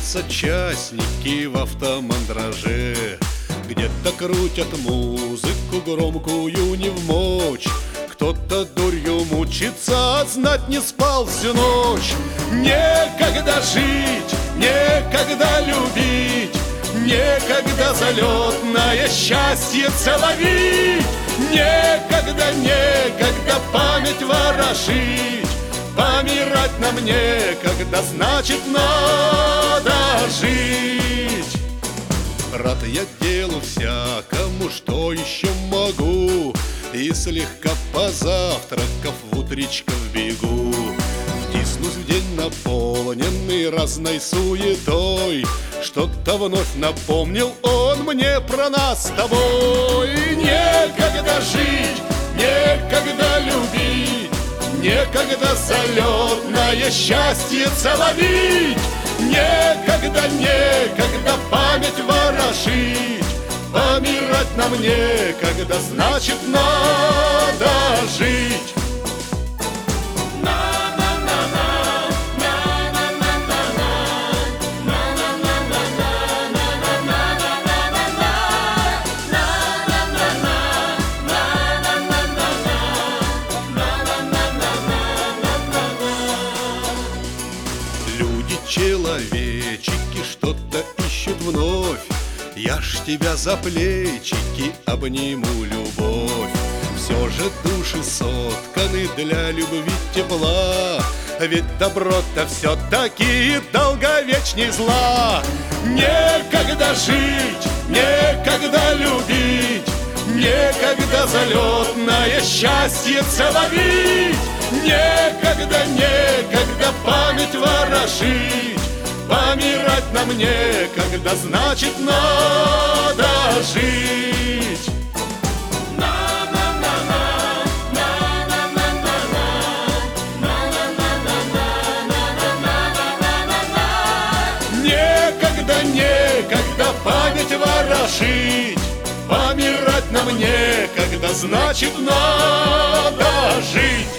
соучастники в автомандраже. Где-то крутят музыку громкую невмочь, кто-то дурью мучится, знать не спал всю ночь. Некогда жить, некогда любить, некогда залетное счастье целовить. Некогда, некогда память ворошить, помирать нам некогда, значит надо жить. Рад я делу всякому, что еще могу, и слегка позавтракав в утречко в бегу, втиснусь в день наполненный разной суетой. Что-то вновь напомнил он мне про нас с тобой. Некогда жить, некогда любить, некогда залетное счастье целовить. Некогда, некогда память ворошить, помирать нам некогда, значит надо жить. Человечики что-то ищут вновь, я ж тебя за плечики обниму, любовь. Все же души сотканы для любви тепла, ведь добро-то все-таки долговечней зла. Некогда жить, некогда любить, некогда залетное счастье целовить. Некогда, некогда память ворошить, помирать нам некогда, значит надо жить. Некогда, некогда память ворошить, помирать нам некогда, значит надо жить.